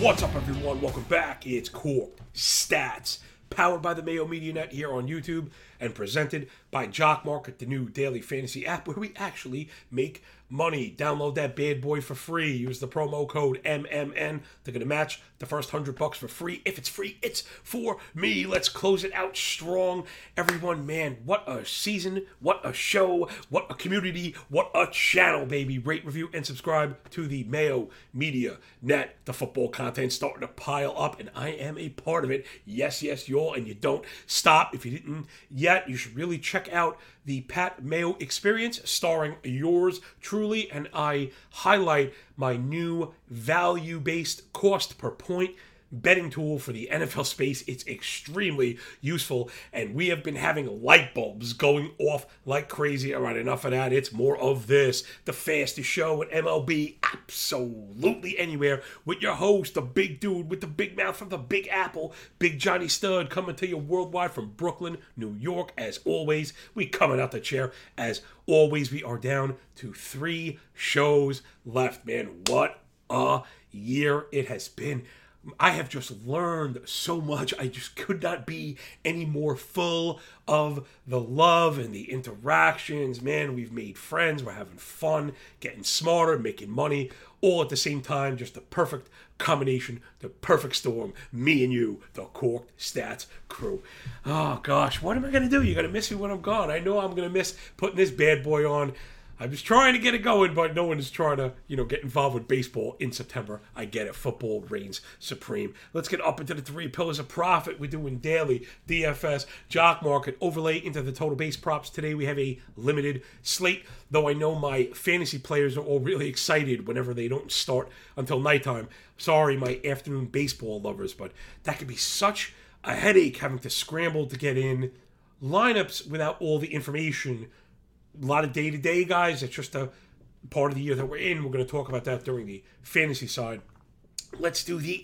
What's up, everyone? Welcome back. It's Core Stats, powered by the Mayo Media Net here on YouTube and presented by Jock Market, the new daily fantasy app where we actually make money. Download that bad boy for free. Use the promo code MMN. They're going to match the first $100 for free. If it's free, it's for me. Let's close it out strong. Everyone, man, what a season, what a show, what a community, what a channel, baby. Rate, review, and subscribe to the Mayo Media Net. The football content starting to pile up, and I am a part of it. Yes, y'all, and you don't stop. If you didn't yet, you should really check out the Pat Mayo Experience, starring yours truly, and I highlight my new value-based cost per point betting tool for the NFL space. It's extremely useful, and we have been having light bulbs going off like crazy. All right, enough of that. It's more of this. The fastest show at MLB absolutely anywhere, with your host, the big dude with the big mouth from the Big Apple, Big Johnny Stud, coming to you worldwide from Brooklyn, New York. As always, we coming out the chair. As always, we are down to 3 shows left. Man, what a year it has been. I have just learned so much. I just could not be any more full of the love and the interactions. Man, we've made friends. We're having fun, getting smarter, making money, all at the same time. Just the perfect combination, the perfect storm. Me and you, the Corked Stats crew. Oh, gosh, what am I going to do? You're going to miss me when I'm gone. I know I'm going to miss putting this bad boy on. I'm just trying to get it going, but no one is trying to, get involved with baseball in September. I get it. Football reigns supreme. Let's get up into the 3 pillars of profit. We're doing daily, DFS, Jock Market, overlay into the total base props. Today we have a limited slate, though I know my fantasy players are all really excited whenever they don't start until nighttime. Sorry, my afternoon baseball lovers, but that could be such a headache having to scramble to get in lineups without all the information. A lot of day-to-day guys. It's just a part of the year that we're in. We're going to talk about that during the fantasy side. Let's do the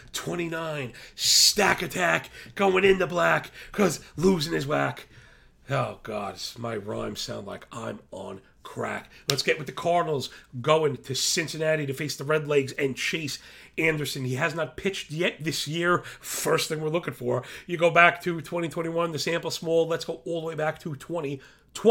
8-29 stack attack going into black because losing is whack. Oh, God. My rhymes sound like I'm on crack. Let's get with the Cardinals going to Cincinnati to face the Redlegs and Chase Anderson. He has not pitched yet this year. First thing we're looking for. You go back to 2021, the sample small. Let's go all the way back to 2020.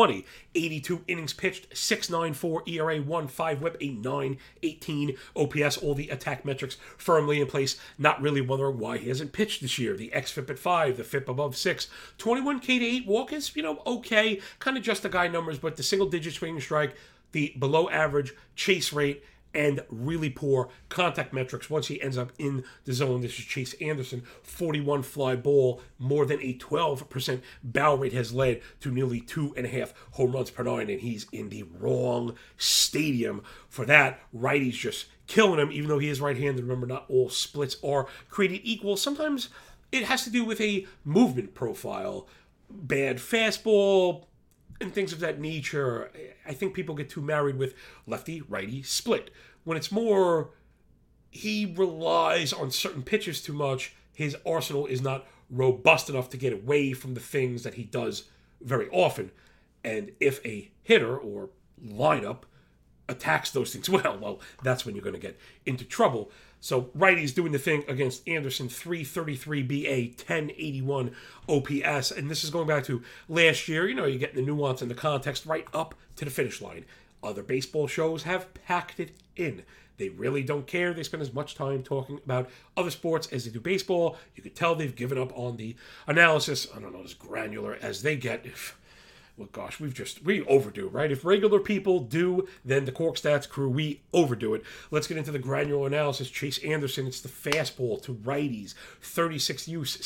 82 innings pitched, 6.94 ERA, 1.5 whip, a 9.18 OPS, all the attack metrics firmly in place. Not really wondering why he hasn't pitched this year. The xFIP at 5, the FIP above 6, 21K to 8 walk is, okay, kind of just the guy numbers, but the single digit swing and strike, the below average chase rate, and really poor contact metrics once he ends up in the zone. This is Chase Anderson, 41 fly ball, more than a 12% barrel rate has led to nearly 2.5 home runs per 9, and he's in the wrong stadium for that. Righty's just killing him, even though he is right-handed. Remember, not all splits are created equal. Sometimes it has to do with a movement profile, bad fastball, and things of that nature. I think people get too married with lefty-righty split. When it's more, he relies on certain pitches too much. His arsenal is not robust enough to get away from the things that he does very often. And if a hitter or lineup attacks those things well, that's when you're going to get into trouble. So righty's doing the thing against Anderson, 333 BA, 1081 OPS. And this is going back to last year. You're getting the nuance and the context right up to the finish line. Other baseball shows have packed it in. They really don't care. They spend as much time talking about other sports as they do baseball. You could tell they've given up on the analysis. I don't know, as granular as they get. Well, gosh, we overdo, right? If regular people do, then the Cork Stats crew, we overdo it. Let's get into the granular analysis. Chase Anderson, it's the fastball to righties. 36 use,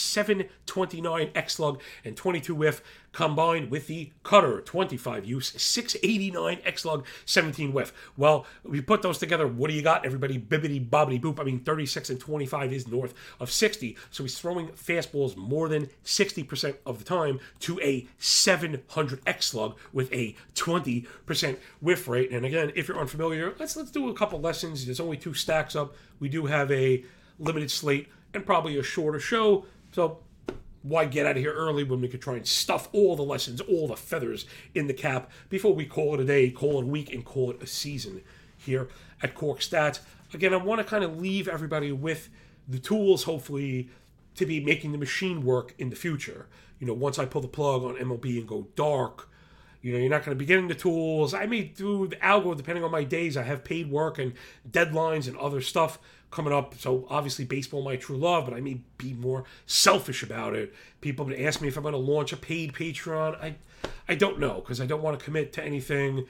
729 X-slug, and 22 whiff, combined with the cutter. 25 use, 689 X-slug, 17 whiff. Well, we put those together. What do you got, everybody? Bibbity bobbity boop. 36 and 25 is north of 60. So he's throwing fastballs more than 60% of the time to a 700 X-slug with a 20% whiff rate. And again, if you're unfamiliar, let's do a couple lessons. There's only 2 stacks up. We do have a limited slate and probably a shorter show. So why get out of here early when we could try and stuff all the lessons, all the feathers in the cap before we call it a day, call it a week, and call it a season here at Cork Stats. Again, I want to kind of leave everybody with the tools, hopefully, to be making the machine work in the future. Once I pull the plug on MLB and go dark, you're not going to be getting the tools. I may do the algo depending on my days. I have paid work and deadlines and other stuff coming up. So obviously baseball my true love, but I may be more selfish about it. People would ask me if I'm going to launch a paid Patreon. I don't know, because I don't want to commit to anything.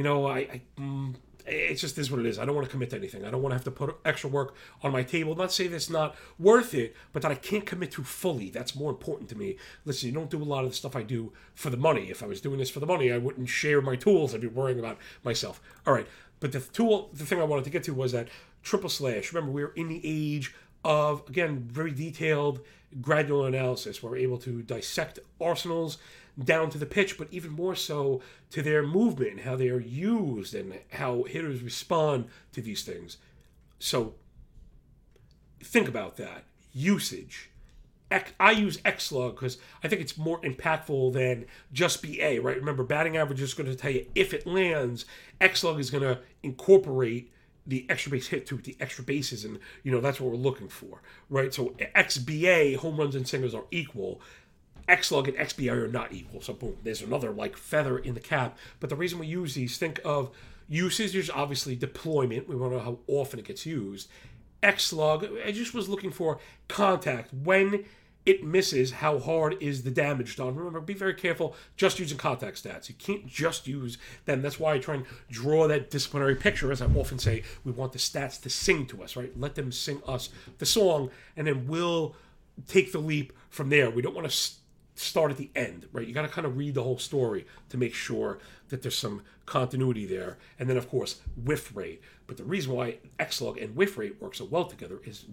It just is what it is. I don't want to commit to anything. I don't want to have to put extra work on my table. Not say that's not worth it, but that I can't commit to fully. That's more important to me. Listen, you don't do a lot of the stuff I do for the money. If I was doing this for the money, I wouldn't share my tools. I'd be worrying about myself. All right. But the thing I wanted to get to was that triple slash. Remember, we're in the age of, again, very detailed, granular analysis where we're able to dissect arsenals down to the pitch, but even more so to their movement, how they are used, and how hitters respond to these things. So think about that. Usage. I use Xslug because I think it's more impactful than just BA, right? Remember, batting average is going to tell you if it lands. Xslug is going to incorporate the extra base hit to the extra bases, and that's what we're looking for, right? So XBA, home runs and singles, are equal. Xslug and XBA are not equal. So boom, there's another feather in the cap. But the reason we use these, think of usage. There's obviously deployment. We want to know how often it gets used. Xslug, I just was looking for contact. When it misses, how hard is the damage done? Remember, be very careful just using contact stats. You can't just use them. That's why I try and draw that disciplinary picture. As I often say, we want the stats to sing to us, right? Let them sing us the song, and then we'll take the leap from there. We don't want to start at the end, right? You got to kind of read the whole story to make sure that there's some continuity there. And then, of course, whiff rate. But the reason why Xslug and whiff rate work so well together is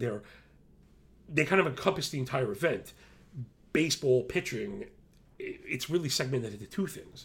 they kind of encompass the entire event. Baseball pitching, it's really segmented into two things,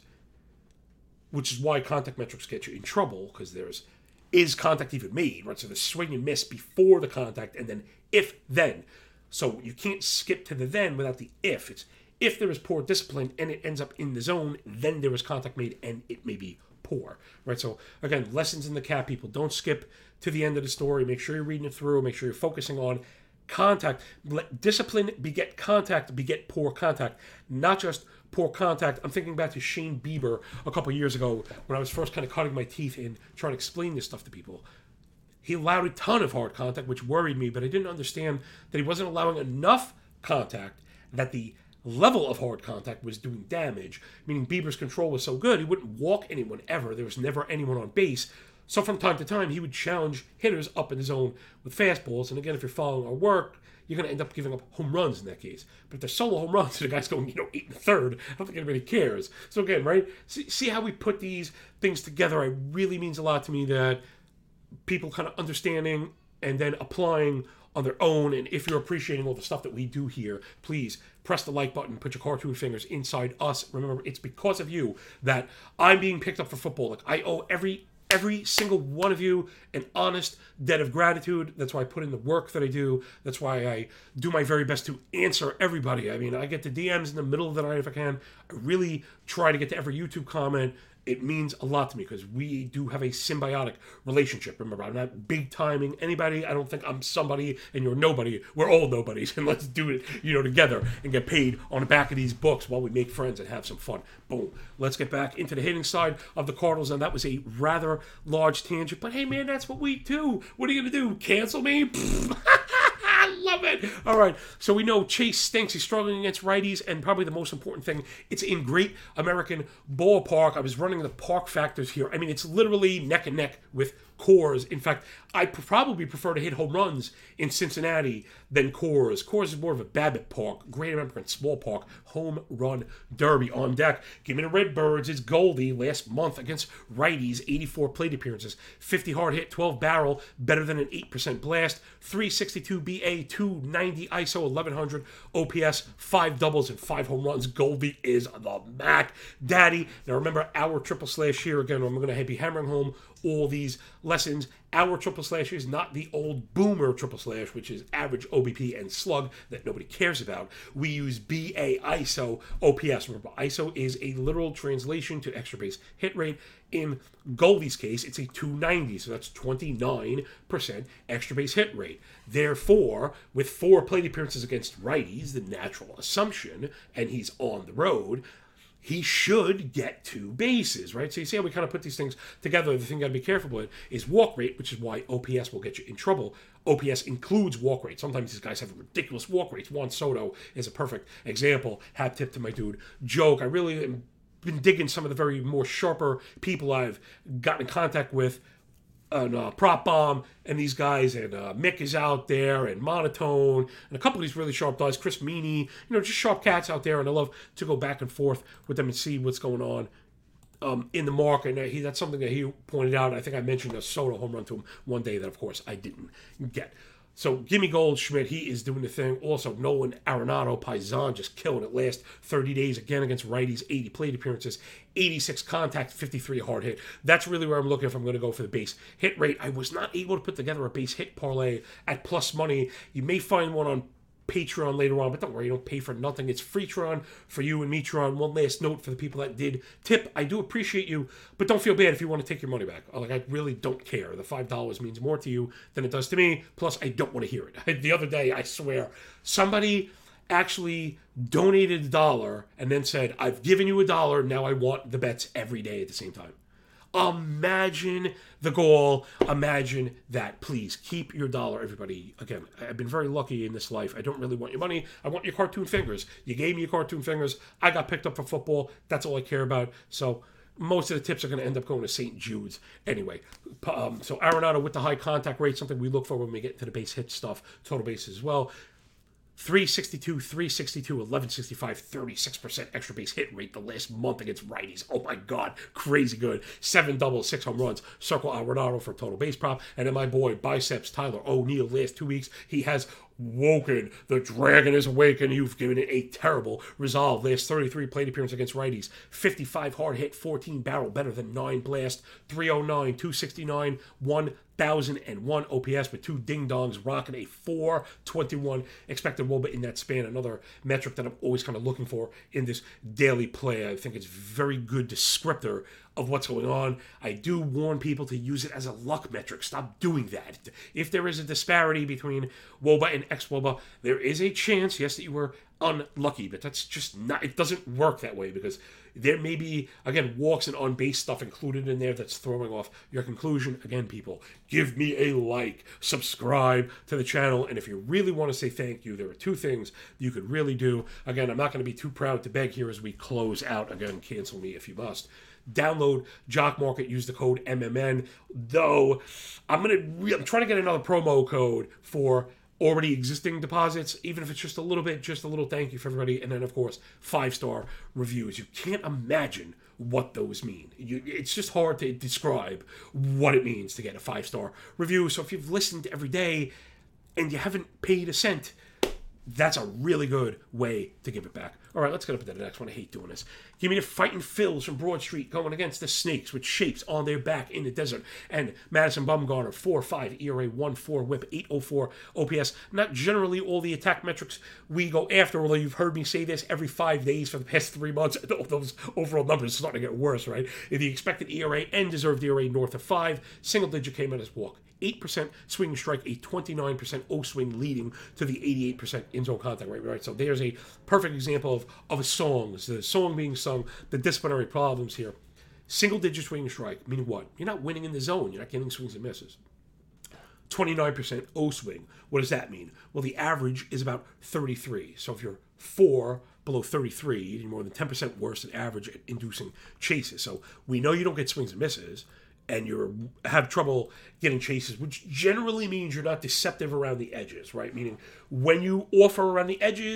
which is why contact metrics get you in trouble, because is contact even made, right? So the swing and miss before the contact, and then if then. So you can't skip to the then without the if. It's if there is poor discipline and it ends up in the zone, then there is contact made and it may be poor, right? So again, lessons in the cap, people. Don't skip to the end of the story. Make sure you're reading it through. Make sure you're focusing on contact. Let discipline beget contact, beget poor contact, not just poor contact. I'm thinking back to Shane Bieber a couple years ago when I was first kind of cutting my teeth in trying to explain this stuff to people. He allowed a ton of hard contact, which worried me, but I didn't understand that he wasn't allowing enough contact, that the level of hard contact was doing damage, meaning Bieber's control was so good he wouldn't walk anyone ever. There was never anyone on base. So from time to time, he would challenge hitters up in the zone with fastballs. And again, if you're following our work, you're going to end up giving up home runs in that case. But if they're solo home runs, the guy's going, 8 1/3, I don't think anybody cares. So again, right, see how we put these things together. It really means a lot to me that people kind of understanding and then applying on their own. And if you're appreciating all the stuff that we do here, please press the like button, put your cartoon fingers inside us. Remember, it's because of you that I'm being picked up for football. I owe every single one of you an honest debt of gratitude. That's why I put in the work that I do. That's why I do my very best to answer everybody. I mean, I get the DMs in the middle of the night if I can. I really try to get to every YouTube comment. It means a lot to me because we do have a symbiotic relationship. Remember, I'm not big timing anybody. I don't think I'm somebody and you're nobody. We're all nobodies, and let's do it, together and get paid on the back of these books while we make friends and have some fun. Boom. Let's get back into the hitting side of the Cardinals, and that was a rather large tangent. But hey, man, that's what we do. What are you gonna do? Cancel me? I love it. All right, so we know Chase stinks. He's struggling against righties, and probably the most important thing, it's in Great American Ballpark. I was running the park factors here. I mean, it's literally neck and neck with Coors. In fact, I probably prefer to hit home runs in Cincinnati than Coors. Coors is more of a Babbitt Park, Great American Small Park, home run derby on deck. Give me the Redbirds. It's Goldie last month against righties, 84 plate appearances, 50 hard hit, 12 barrel, better than an 8% blast, 362 BA, 290 ISO, 1100 OPS, 5 doubles and 5 home runs. Goldie is the Mac Daddy. Now remember our triple slash here again. I'm going to be hammering home all these lessons. Our triple slash is not the old boomer triple slash, which is average OBP and slug that nobody cares about. We use BA ISO OPS. Remember, ISO is a literal translation to extra base hit rate. In Goldie's case, it's a 290, so that's 29% extra base hit rate. Therefore, with 4 plate appearances against righties, the natural assumption, and he's on the road, he should get 2 bases, right? So you see how we kind of put these things together. The thing you got to be careful with is walk rate, which is why OPS will get you in trouble. OPS includes walk rate. Sometimes these guys have ridiculous walk rates. Juan Soto is a perfect example. Hat tip to my dude Joke. I really am been digging some of the very more sharper people I've gotten in contact with on Prop Bomb and these guys, and Mick is out there, and Monotone, and a couple of these really sharp guys, Chris Meany, just sharp cats out there, and I love to go back and forth with them and see what's going on in the market. And that's something that he pointed out. I think I mentioned a Soto home run to him one day that, of course, I didn't get. So Gimme Goldschmidt, he is doing the thing. Also, Nolan Arenado, Paisan, just killing it last 30 days, again against righties, 80 plate appearances, 86 contact, 53 hard hit. That's really where I'm looking if I'm going to go for the base hit rate. I was not able to put together a base hit parlay at plus money. You may find one on Patreon later on, but don't worry, you don't pay for nothing. It's free Tron for you and me, Tron. One last note for the people that did tip. I do appreciate you, but don't feel bad if you want to take your money back. Like, I really don't care. The $5 means more to you than it does to me. Plus, I don't want to hear it. The other day, I swear, somebody actually donated $1 and then said, I've given you $1, now I want the bets every day at the same time. Imagine the goal. Imagine that. Please keep your $1, everybody. Again, I've been very lucky in this life. I don't really want your money. I want your cartoon fingers. You gave me your cartoon fingers. I got picked up for football. That's all I care about. So most of the tips are going to end up going to St. Jude's anyway. So Arenado with the high contact rate, something we look for when we get into the base hit stuff, total bases as well. 362, 1165, 36% extra base hit rate the last month against righties. Oh my God, crazy good. 7 doubles, 6 home runs. Circle Arenado for total base prop. And then my boy, Biceps Tyler O'Neill, last 2 weeks, he has woken. The dragon is awakened. You've given it a terrible resolve. Last 33 plate appearance against righties. 55 hard hit, 14 barrel, better than 9 blast. 309, 269, 1,001 OPS with 2 ding-dongs, rocking a 421 expected WOBA in that span. Another metric that I'm always kind of looking for in this daily play. I think it's very good descriptor of what's going on. I do warn people to use it as a luck metric. Stop doing that. If there is a disparity between WOBA and ex-WOBA, there is a chance, yes, that you were unlucky, but that's just not, it doesn't work that way, because there may be, again, walks and on-base stuff included in there that's throwing off your conclusion. Again, people, give me a like, subscribe to the channel, and if you really want to say thank you, there are 2 things you could really do. Again, I'm not going to be too proud to beg here as we close out. Again, cancel me if you must. Download Jock Market, use the code MMN. Though I'm trying to get another promo code for already existing deposits, even if it's just a little bit, just a little thank you for everybody, and then of course 5-star reviews. You can't imagine what those mean. It's just hard to describe what it means to get a 5-star review. So if you've listened every day and you haven't paid a cent, that's a really good way to give it back. All right, let's get up to the next one. I hate doing this. Give me the Fighting Phils from Broad Street going against the Snakes with shapes on their back in the desert. And Madison Bumgarner, 4.5 ERA, 1.4 whip, 8.04 OPS. Not generally all the attack metrics we go after, although you've heard me say this every 5 days for the past 3 months. Those overall numbers are starting to get worse, right? The expected ERA and deserved ERA north of 5. Single digit came in as walk. 8% swing and strike, a 29% O-swing leading to the 88% in-zone contact rate, right? So there's a perfect example of a song. The song being sung, the disciplinary problems here. Single-digit swing and strike, meaning what? You're not winning in the zone. You're not getting swings and misses. 29% O-swing. What does that mean? Well, the average is about 33. So if you're 4 below 33, you're more than 10% worse than average at inducing chases. So we know you don't get swings and misses, and you have trouble getting chases, which generally means you're not deceptive around the edges, right? Meaning when you offer around the edges,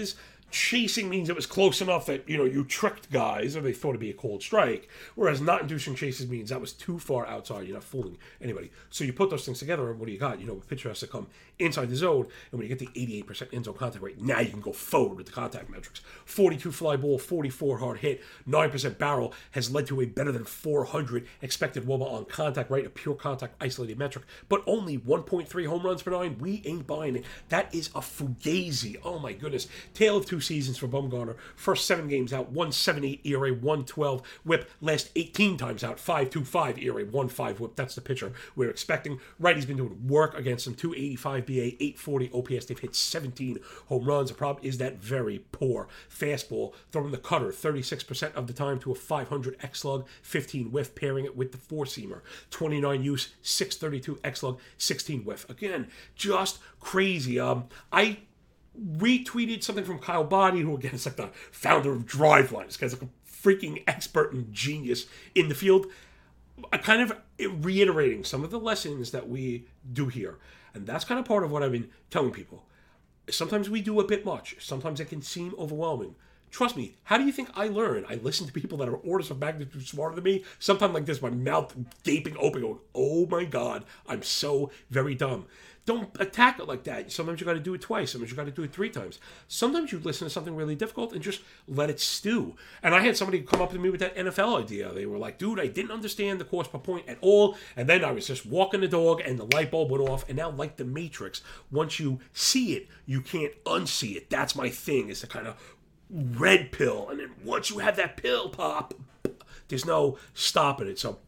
chasing means it was close enough that, you tricked guys or they thought it'd be a cold strike, whereas not inducing chases means that was too far outside. You're not fooling anybody. So you put those things together, and what do you got? A pitcher has to come inside the zone, and when you get the 88% end zone contact rate, now you can go forward with the contact metrics. 42 fly ball, 44 hard hit, 9% barrel has led to a better than 400 expected WOBA on contact rate, a pure contact isolated metric, but only 1.3 home runs per 9. We ain't buying it. That is a fugazi. Oh my goodness. Tale of two seasons for Bumgarner. First 7 games out, 1.78 ERA, 1.12 whip. Last 18 times out, 5.25 ERA, 1.5 whip. That's the pitcher we're expecting. Righty's been doing work against him. 285 BA, 840 OPS. They've hit 17 home runs. The problem is that very poor fastball. Throwing the cutter 36% of the time to a 500 X-Slug, 15 whiff, pairing it with the four-seamer. 29 use, 632 X-Slug, 16 whiff. Again, just crazy. I retweeted something from Kyle Boddy, who again is like the founder of Driveline. This guy's like a freaking expert and genius in the field. Kind of reiterating some of the lessons that we do here. And that's kind of part of what I've been telling people. Sometimes we do a bit much. Sometimes it can seem overwhelming. Trust me, how do you think I learn? I listen to people that are orders of magnitude smarter than me. Sometimes like this, my mouth gaping open, going, oh my God, I'm so very dumb. Don't attack it like that. Sometimes you got to do it twice. Sometimes you got to do it 3 times. Sometimes you listen to something really difficult and just let it stew. And I had somebody come up to me with that NFL idea. They were like, dude, I didn't understand the cost per point at all. And then I was just walking the dog and the light bulb went off. And now, like the Matrix, once you see it, you can't unsee it. That's my thing, is the kind of red pill. And then once you have that pill pop, there's no stopping it. So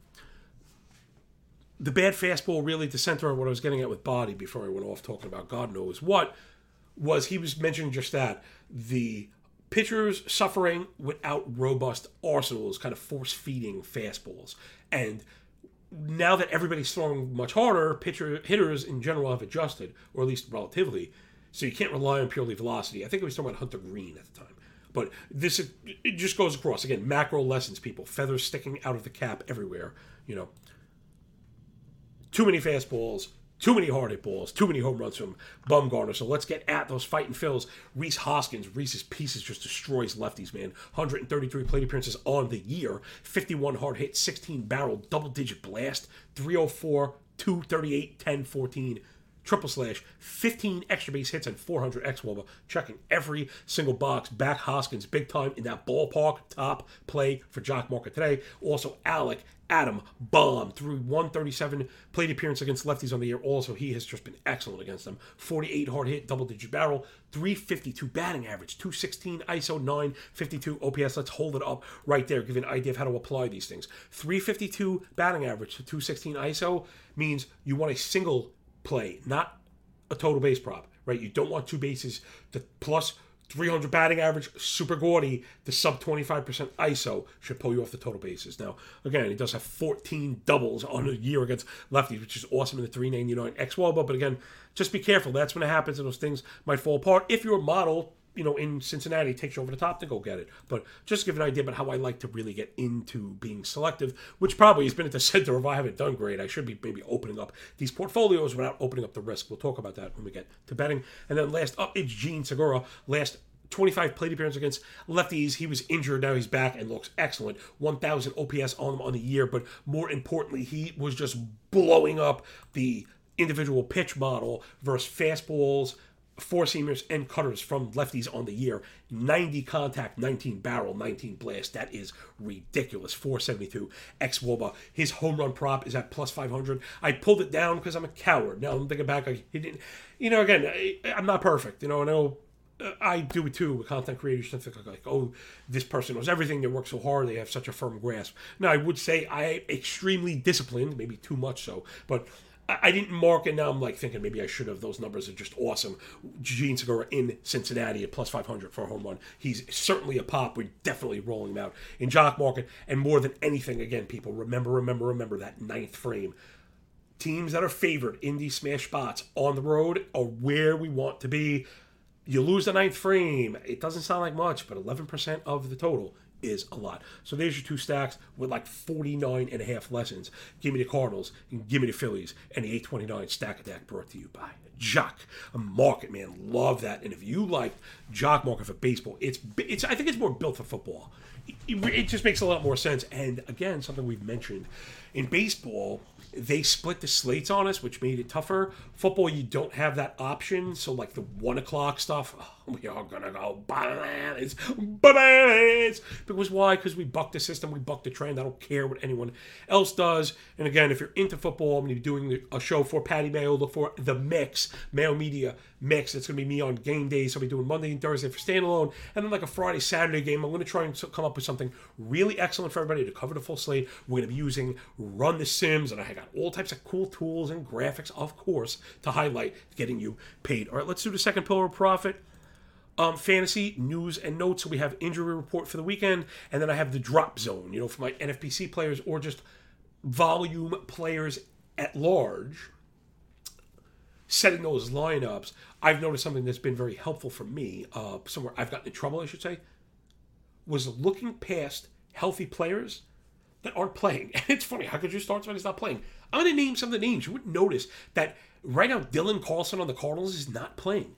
the bad fastball, really, the center of what I was getting at with Boddy before I went off talking about God knows what, was he was mentioning just that. The pitchers suffering without robust arsenals, kind of force-feeding fastballs. And now that everybody's throwing much harder, hitters in general have adjusted, or at least relatively. So you can't rely on purely velocity. I think I was talking about Hunter Green at the time. But it just goes across. Again, macro lessons, people. Feathers sticking out of the cap everywhere, Too many fastballs, too many hard hit balls, too many home runs from Bumgarner. So let's get at those fighting fills. Rhys Hoskins, Reese's Pieces just destroys lefties, man. 133 plate appearances on the year, 51 hard hit, 16 barrel, double-digit blast, 304, 238, 10, 14. Triple slash, 15 extra base hits and 400 X-Wova, checking every single box. Back Hoskins, big time in that ballpark, top play for Jock Market today. Also, Adam bombed through 137 plate appearance against lefties on the year. Also, he has just been excellent against them. 48 hard hit, double-digit barrel, 352 batting average, 216 ISO, 952 OPS. Let's hold it up right there, give you an idea of how to apply these things. 352 batting average to 216 ISO means you want a single play, not a total base prop, right? You don't want 2 bases. The plus 300 batting average, super gaudy. The sub 25% ISO should pull you off the total bases. Now, again, he does have 14 doubles on a year against lefties, which is awesome in the 399 X-Wova. But again, just be careful. That's when it happens, and those things might fall apart. If your model, in Cincinnati takes you over the top, then go get it. But just to give an idea about how I like to really get into being selective, which probably has been at the center of I haven't done great. I should be maybe opening up these portfolios without opening up the risk. We'll talk about that when we get to betting. And then last up, it's Gene Segura. Last 25 plate appearances against lefties. He was injured. Now he's back and looks excellent. 1,000 OPS on him on the year. But more importantly, he was just blowing up the individual pitch model versus fastballs, four-seamers, and cutters from lefties on the year. 90 contact, 19 barrel, 19 blast. That is ridiculous. 472 X-Wova. His home run prop is at plus 500. I pulled it down because I'm a coward. Now I'm thinking back, he didn't, again, I'm not perfect. I know I do it too with content creators. Think like, oh, this person knows everything. They work so hard. They have such a firm grasp. Now, I would say I am extremely disciplined, maybe too much so, but I didn't mark it. Now I'm thinking maybe I should have. Those numbers are just awesome. Gene Segura in Cincinnati at plus 500 for a home run. He's certainly a pop. We're definitely rolling him out in Jock Market. And more than anything, again, people, remember that 9th frame. Teams that are favored in these smash spots on the road are where we want to be. You lose the 9th frame. It doesn't sound like much, but 11% of the total is a lot. So there's your two stacks with like 49 and a half lessons. Give me the Cardinals and give me the Phillies and the 829 stack attack brought to you by Jock Market, man. Love that. And if you like Jock Market for baseball, it's I think it's more built for football. It just makes a lot more sense. And again, something we've mentioned in baseball, they split the slates on us, which made it tougher. Football, you don't have that option. So like the 1 o'clock stuff, we are gonna go bananas. Because why? Because we buck the system, we buck the trend. I don't care what anyone else does. And again, if you're into football, I'm gonna be doing a show for Patty Mayo. Look for The Mix, Mayo Media Mix. It's gonna be me on game days. So I'll be doing Monday and Thursday for standalone, and then like a Friday, Saturday game. I'm gonna try and come up with something really excellent for everybody to cover the full slate. We're gonna be using Run the Sims, and I got all types of cool tools and graphics, of course, to highlight getting you paid. All right, let's do the second pillar of profit. Fantasy news and notes. So we have injury report for the weekend, and then I have the drop zone, for my NFBC players or just volume players at large. Setting those lineups, I've noticed something that's been very helpful for me. Somewhere I've gotten in trouble, I should say, was looking past healthy players that aren't playing. And it's funny, how could you start somebody who's not playing? I'm going to name some of the names. You wouldn't notice that right now Dylan Carlson on the Cardinals is not playing.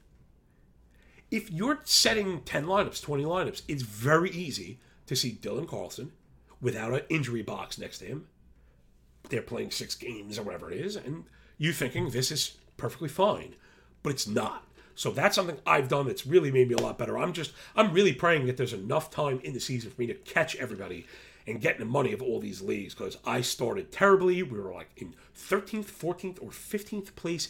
If you're setting 10 lineups, 20 lineups, it's very easy to see Dylan Carlson without an injury box next to him. They're playing 6 games or whatever it is, and you thinking this is perfectly fine, but it's not. So that's something I've done that's really made me a lot better. I'm really praying that there's enough time in the season for me to catch everybody and get the money of all these leagues, because I started terribly. We were like in 13th, 14th, or 15th place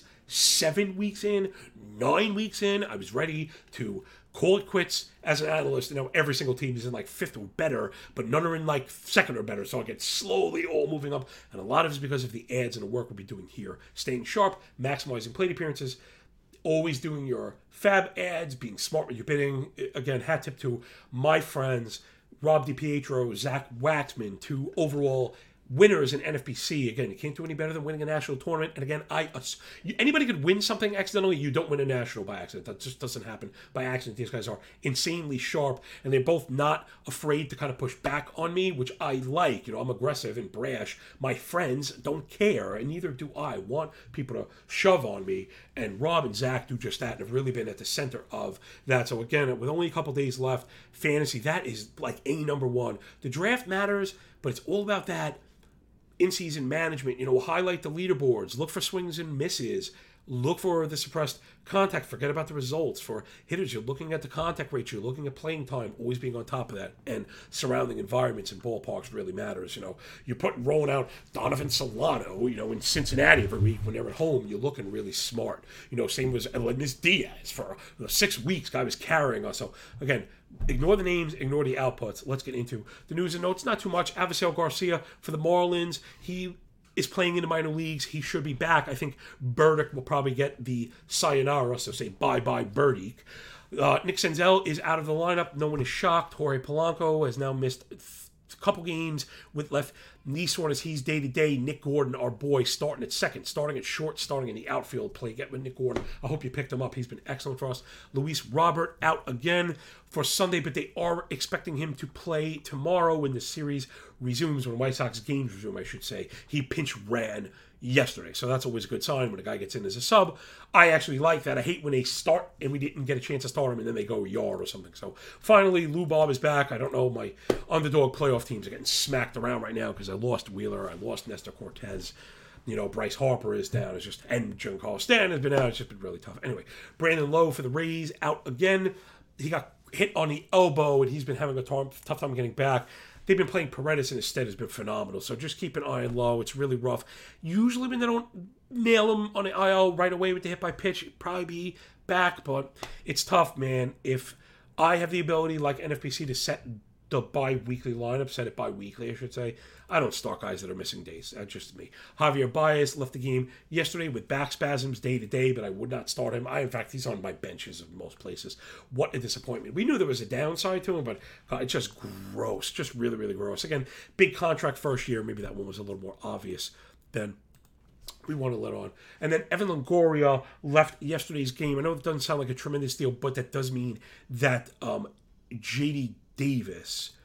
7 weeks in, 9 weeks in. I was ready to call it quits as an analyst. Every single team is in like 5th or better, but none are in like 2nd or better. So I get slowly all moving up. And a lot of it is because of the ads and the work we'll be doing here. Staying sharp, maximizing plate appearances, always doing your fab ads, being smart with your bidding. Again, hat tip to my friends, Rob DiPietro, Zach Waxman, 2 overall winners in NFBC. Again, you can't do any better than winning a national tournament. And again, anybody could win something accidentally. You don't win a national by accident. That just doesn't happen by accident. These guys are insanely sharp, and they're both not afraid to kind of push back on me, which I like. I'm aggressive and brash. My friends don't care, and neither do I. Want people to shove on me, and Rob and Zach do just that, and have really been at the center of that. So again, with only a couple days left, fantasy, that is like number one. The draft matters, but it's all about that in-season management. Highlight the leaderboards, look for swings and misses, look for the suppressed contact, forget about the results. For hitters, you're looking at the contact rate, you're looking at playing time, always being on top of that. And surrounding environments and ballparks really matters. You're rolling out Donovan Solano, in Cincinnati every week when they're at home, you're looking really smart. Same with Elenius Diaz. For 6 weeks, guy was carrying us. So again, ignore the names, ignore the outputs. Let's get into the news and notes. Not too much. Avisail Garcia for the Marlins. He is playing in the minor leagues. He should be back. I think Burdick will probably get the sayonara, so say bye-bye Burdick. Nick Senzel is out of the lineup. No one is shocked. Jorge Polanco has now missed a couple games with left knee soreness. He's day-to-day. Nick Gordon, our boy, starting at second, starting at short, starting in the outfield play. Get with Nick Gordon. I hope you picked him up. He's been excellent for us. Luis Robert out again for Sunday, but they are expecting him to play tomorrow when the series resumes, when White Sox games resume, I should say. He pinch ran yesterday, so that's always a good sign when a guy gets in as a sub. I actually like that. I hate when they start and we didn't get a chance to start him and then they go yard or something. So finally, Lou Bob is back. I don't know, my underdog playoff teams are getting smacked around right now because I lost Wheeler, I lost Nestor Cortez. Bryce Harper is down. And Giancarlo Stanton has been out. It's just been really tough. Anyway, Brandon Lowe for the Rays out again. He got hit on the elbow and he's been having a tough time getting back. They've been playing Paredes instead, has been phenomenal. So just keep an eye on Lowe. It's really rough. Usually when they don't nail him on the IL right away with the hit by pitch, he'd probably be back. But it's tough, man. If I have the ability, like NFBC, to set the bi-weekly lineup, set it bi-weekly, I should say, I don't start guys that are missing days. That's just me. Javier Baez left the game yesterday with back spasms day to day, but I would not start him. In fact, he's on my benches in most places. What a disappointment. We knew there was a downside to him, but it's just gross. Just really, really gross. Again, big contract first year. Maybe that one was a little more obvious than we want to let on. And then Evan Longoria left yesterday's game. I know it doesn't sound like a tremendous deal, but that does mean that J.D. Davis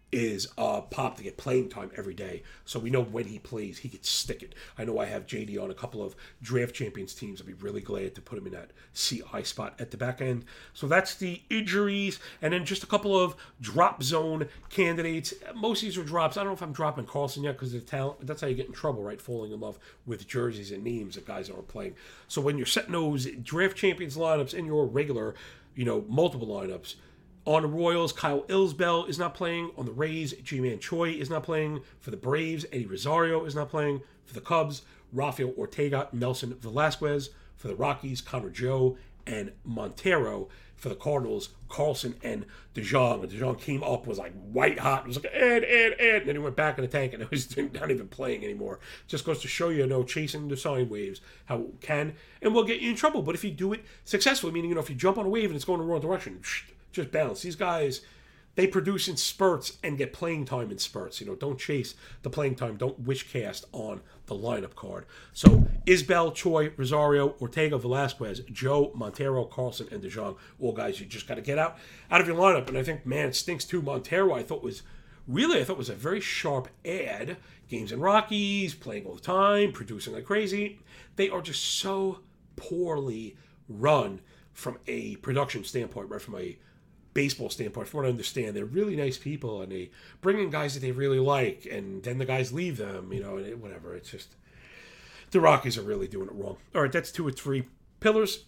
is Pop to get playing time every day. So we know when he plays, he can stick it. I know I have JD on a couple of draft champions teams. I'd be really glad to put him in that CI spot at the back end. So that's the injuries. And then just a couple of drop zone candidates. Most of these are drops. I don't know if I'm dropping Carlson yet because of the talent. That's how you get in trouble, right? Falling in love with jerseys and names of guys that are playing. So when you're setting those draft champions lineups in your regular, multiple lineups, on the Royals, Kyle Isbell is not playing. On the Rays, Ji-Man Choi is not playing. For the Braves, Eddie Rosario is not playing. For the Cubs, Rafael Ortega, Nelson Velasquez. For the Rockies, Connor Joe and Montero. For the Cardinals, Carlson and DeJong. And DeJong came up, was like white hot. It was like, and then he went back in the tank, and it was not even playing anymore. Just goes to show you, chasing the sine waves, how it can and will get you in trouble. But if you do it successfully, meaning, if you jump on a wave and it's going the wrong direction, just bounce. These guys, they produce in spurts and get playing time in spurts. Don't chase the playing time. Don't wish cast on the lineup card. So Isbell, Choi, Rosario, Ortega, Velasquez, Joe, Montero, Carlson, and DeJong. All guys you just got to get out of your lineup. And I think, man, it stinks too. Montero, I thought was a very sharp ad. Games and Rockies, playing all the time, producing like crazy. They are just so poorly run from a production standpoint, right? From a baseball standpoint, from what I understand, they're really nice people, and they bring in guys that they really like, and then the guys leave them, and whatever. It's just, the Rockies are really doing it wrong. All right, that's 2 or 3 pillars.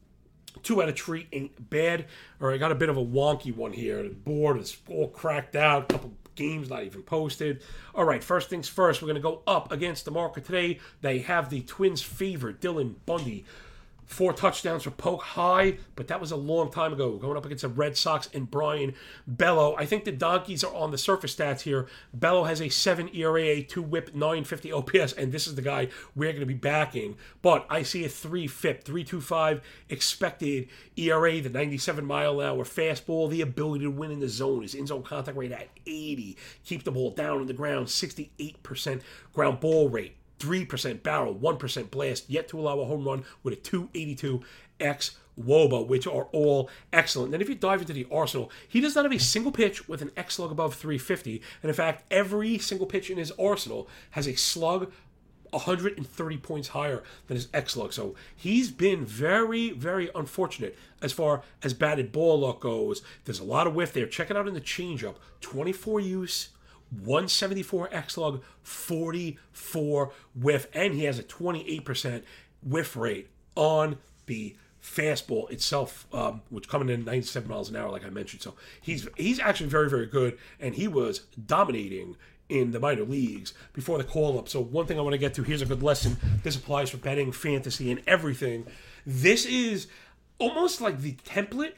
2 out of 3 ain't bad. All right, I got a bit of a wonky one here. The board is all cracked out, a couple games not even posted. All right, first things first, we're going to go up against the market today. They have the Twins' favorite, Dylan Bundy. 4 touchdowns for Polk High, but that was a long time ago. Going up against the Red Sox and Brian Bello. I think the Donkeys are on the surface stats here. Bello has a 7 ERA, a 2 whip, 950 OPS, and this is the guy we're going to be backing. But I see a 3 FIP, 3.25 expected ERA, the 97-mile-an-hour fastball, the ability to win in the zone, his in-zone contact rate at 80, keep the ball down on the ground, 68% ground ball rate. 3% barrel, 1% blast, yet to allow a home run with a 282 xWOBA, which are all excellent. Then if you dive into the arsenal, he does not have a single pitch with an X slug above 350. And in fact, every single pitch in his arsenal has a slug 130 points higher than his X slug. So he's been very, very unfortunate as far as batted ball luck goes. There's a lot of whiff there. Check it out in the changeup. 24 use, 174 X slug, 44 whiff, and he has a 28% whiff rate on the fastball itself, which coming in 97 miles an hour, like I mentioned. So he's actually very, very good, and he was dominating in the minor leagues before the call-up. So one thing I want to get to, here's a good lesson. This applies for betting, fantasy, and everything. This is almost like the template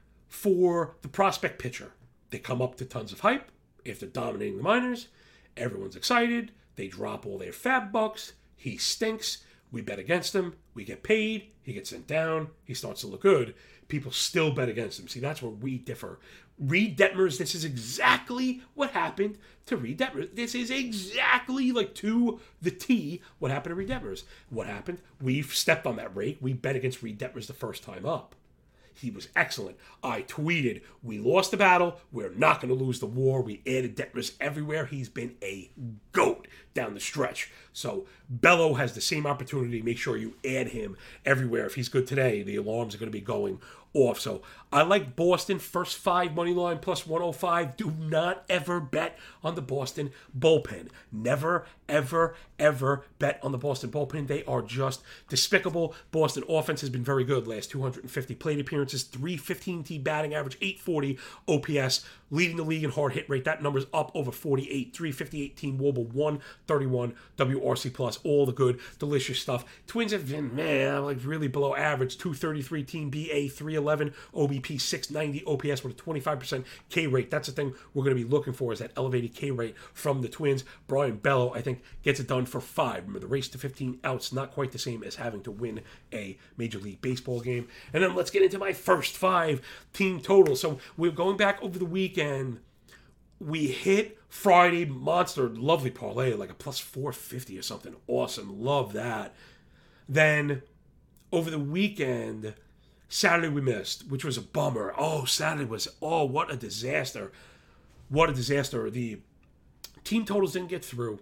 for the prospect pitcher. They come up to tons of hype. If they're dominating the minors, everyone's excited. They drop all their fab bucks. He stinks. We bet against him. We get paid. He gets sent down. He starts to look good. People still bet against him. See, that's where we differ. Reed Detmers, this is exactly what happened to Reed Detmers. This is exactly like to the T what happened to Reed Detmers. What happened? We've stepped on that rake. We bet against Reed Detmers the first time up. He was excellent. I tweeted, we lost the battle. We're not going to lose the war. We added Detmers everywhere. He's been a GOAT down the stretch. So Bello has the same opportunity. Make sure you add him everywhere. If he's good today, the alarms are going to be going off. So I like Boston first 5 money line plus 105. Do not ever bet on the Boston bullpen. Never, ever, ever bet on the Boston bullpen. They are just despicable. Boston offense has been very good. Last 250 plate appearances, 315 T batting average, 840 OPS, leading the league in hard hit rate. That number's up over 48. 358 team WOBA, 131 WRC plus. All the good, delicious stuff. Twins have been, like really below average. 233 team BA, 311 OBP, 690 OPS with a 25% K rate. That's the thing we're going to be looking for, is that elevated K rate from the Twins. Brian Bello, I think, gets it done for 5. Remember, the race to 15 outs, not quite the same as having to win a Major League Baseball game. And then let's get into my first 5 team total. So we're going back over the weekend. We hit Friday monster, lovely parlay, like a plus 450 or something. Awesome. Love that. Then over the weekend, Saturday we missed, which was a bummer. Saturday was, what a disaster. what a disaster. The team totals didn't get through,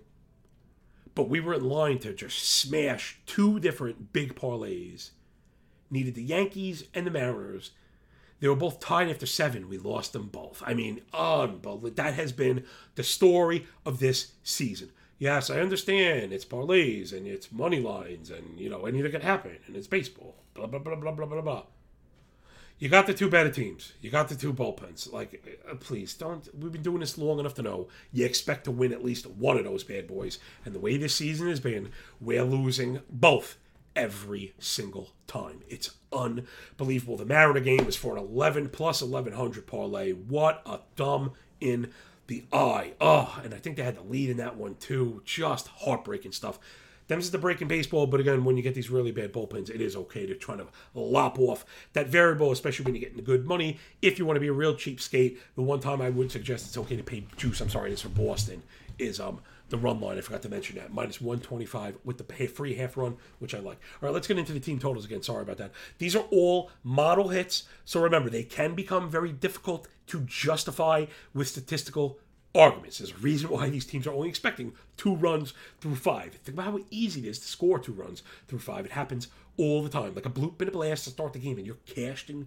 but we were in line to just smash two different big parlays. Needed the Yankees and the Mariners. They were both tied after 7. We lost them both. I mean, unbelievable. That has been the story of this season. Yes, I understand. It's parlays and it's money lines and, anything can happen. And it's baseball. Blah, blah, blah, blah, blah, blah, blah. You got the two better teams. You got the two bullpens. Please, don't. We've been doing this long enough to know you expect to win at least one of those bad boys. And the way this season has been, we're losing both every single time. It's unbelievable. The Mariner game was for an 11 plus 1100 parlay. What a thumb in the eye. And I think they had the lead in that one too. Just heartbreaking stuff. This is the break in baseball, but again, when you get these really bad bullpens, it is okay to try to lop off that variable, especially when you're getting the good money. If you want to be a real cheapskate, the one time I would suggest it's okay to pay juice, it's for Boston, is the run line. I forgot to mention that. Minus 125 with the free half run, which I like. All right, let's get into the team totals again. Sorry about that. These are all model hits, so remember, they can become very difficult to justify with statistical arguments. There's a reason why these teams are only expecting 2 runs through 5. Think about how easy it is to score 2 runs through 5. It happens all the time. Like a bloop and a blast to start the game, and you're casting.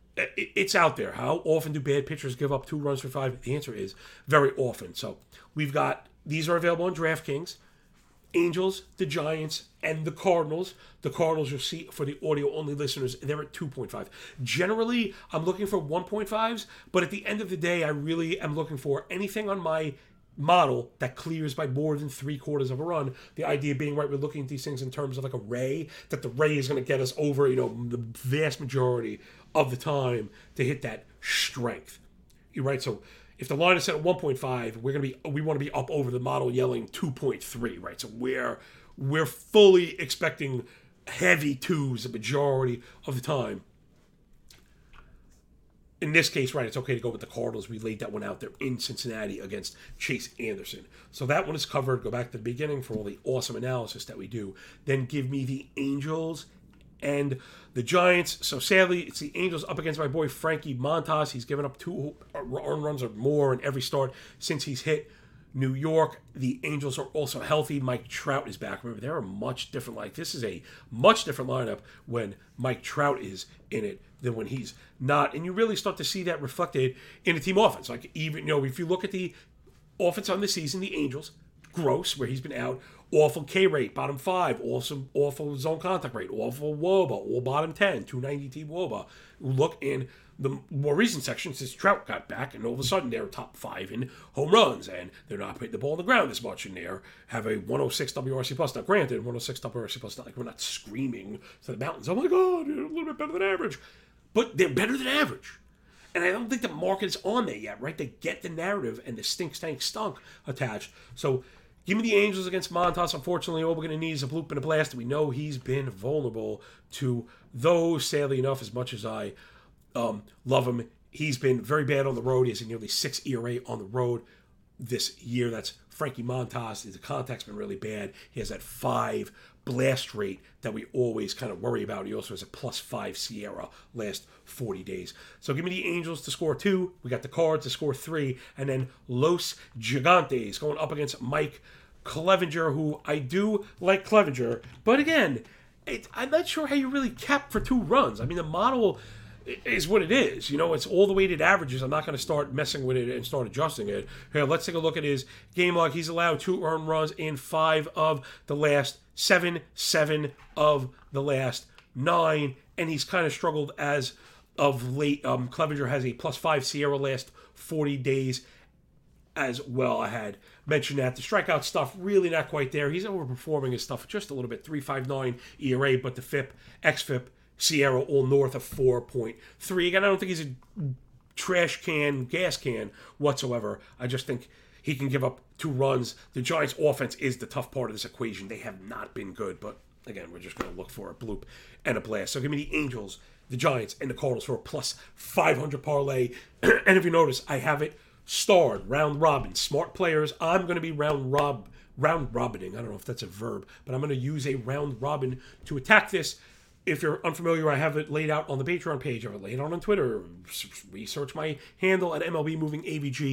It's out there. How often do bad pitchers give up 2 runs through 5? The answer is very often. So we've got, these are available on DraftKings. Angels, the Giants, and the Cardinals. The Cardinals, you'll see for the audio-only listeners, they're at 2.5. Generally, I'm looking for 1.5s, but at the end of the day, I really am looking for anything on my model that clears by more than 3/4 of a run. The idea being, right, we're looking at these things in terms of like a ray, that the ray is going to get us over, the vast majority of the time to hit that strength. You're right, so if the line is set at 1.5, we want to be up over the model yelling 2.3, right? So we're fully expecting heavy 2s the majority of the time. In this case, right, it's okay to go with the Cardinals. We laid that one out there in Cincinnati against Chase Anderson. So that one is covered. Go back to the beginning for all the awesome analysis that we do. Then give me the Angels and the Giants. So sadly, it's the Angels up against my boy Frankie Montas. He's given up 2 earned runs or more in every start since he's hit New York. The Angels are also healthy. Mike Trout is back. Remember, they're a much different, this is a much different lineup when Mike Trout is in it than when he's not. And you really start to see that reflected in the team offense. Even, if you look at the offense on the season, the Angels, gross, where he's been out, awful K rate, bottom 5, awful zone contact rate, awful WOBA, all bottom 10, 290 team WOBA. Look in the more recent section since Trout got back, and all of a sudden they're top 5 in home runs, and they're not putting the ball on the ground as much, and they have a 106 WRC plus. Now, granted, 106 WRC plus, not like we're not screaming to the mountains, oh my God, you're a little bit better than average, but they're better than average. And I don't think the market is on there yet, right? They get the narrative and the stink stunk attached. So give me the Angels against Montas. Unfortunately, all we're going to need is a bloop and a blast. We know he's been vulnerable to those, sadly enough, as much as I love him. He's been very bad on the road. He has a nearly 6 ERA on the road this year. That's Frankie Montas. The contact's been really bad. He has that 5 blast rate that we always kind of worry about. He also has a +5 Sierra last 40 days. So give me the Angels to score 2. We got the Cards to score 3. And then Los Gigantes going up against Mike Clevinger, who I do like Clevinger. But again, I'm not sure how you really cap for 2 runs. I mean, the model is what it is. It's all the weighted averages. I'm not going to start messing with it and start adjusting it. Here, let's take a look at his game log. He's allowed 2 earned runs in 5 of the last 7 of the last 9, and he's kind of struggled as of late. Clevinger has a +5 Sierra last 40 days as well. I had mentioned that. The strikeout stuff, really not quite there. He's overperforming his stuff just a little bit. 3.59 ERA, but the FIP, XFIP, Sierra all north of 4.3. Again, I don't think he's a trash can, gas can whatsoever. I just think he can give up 2 runs. The Giants' offense is the tough part of this equation. They have not been good, but again, we're just going to look for a bloop and a blast. So give me the Angels, the Giants, and the Cardinals for a +500 parlay. And if you notice, I have it starred, round robin, smart players. I'm going to be round robining. I don't know if that's a verb, but I'm going to use a round robin to attack this. If you're unfamiliar, I have it laid out on the Patreon page. I have it laid out on Twitter. Research my handle at MLB Moving AVG.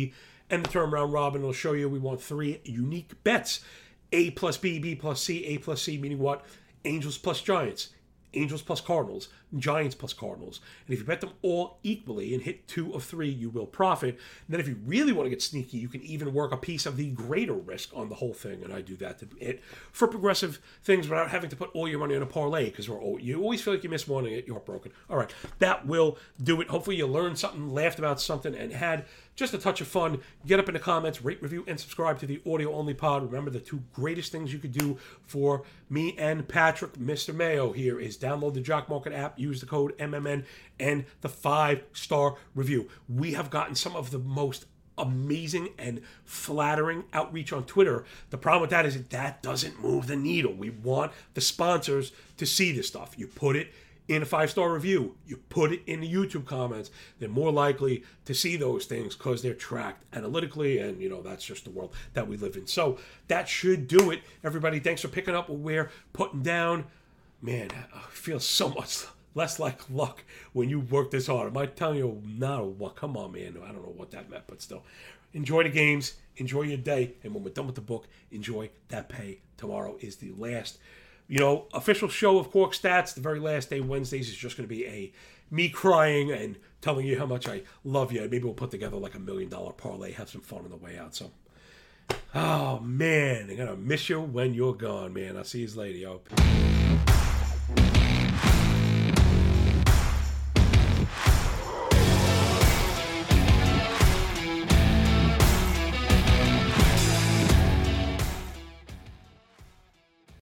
And the term round robin will show you we want 3 unique bets. A plus B, B plus C, A plus C, meaning what? Angels plus Giants. Angels plus Cardinals, Giants plus Cardinals. And if you bet them all equally and hit 2 of 3, you will profit. And then if you really want to get sneaky, you can even work a piece of the greater risk on the whole thing. And I do that to it for progressive things without having to put all your money on a parlay, because you always feel like you miss one and you're broken. All right, that will do it. Hopefully you learned something, laughed about something, and had just a touch of fun. Get up in the comments, rate, review, and subscribe to the audio-only pod. Remember, the 2 greatest things you could do for me and Patrick, Mr. Mayo, here is download the Jock Market app, use the code MMN, and the 5-star review. We have gotten some of the most amazing and flattering outreach on Twitter. The problem with that is that doesn't move the needle. We want the sponsors to see this stuff. You put it in a 5-star review, you put it in the YouTube comments, they're more likely to see those things because they're tracked analytically, and that's just the world that we live in. So that should do it. Everybody, thanks for picking up what we're putting down. Man, I feel so much less like luck when you work this hard. Am I telling you not what? Come on, man. I don't know what that meant, but still. Enjoy the games, enjoy your day, and when we're done with the book, enjoy that pay. Tomorrow is the last official show of Cork Stats. The very last day, Wednesdays, is just going to be me crying and telling you how much I love you. Maybe we'll put together like $1 million parlay, have some fun on the way out. So, oh man, I'm going to miss you when you're gone, man. I'll see you later, yo.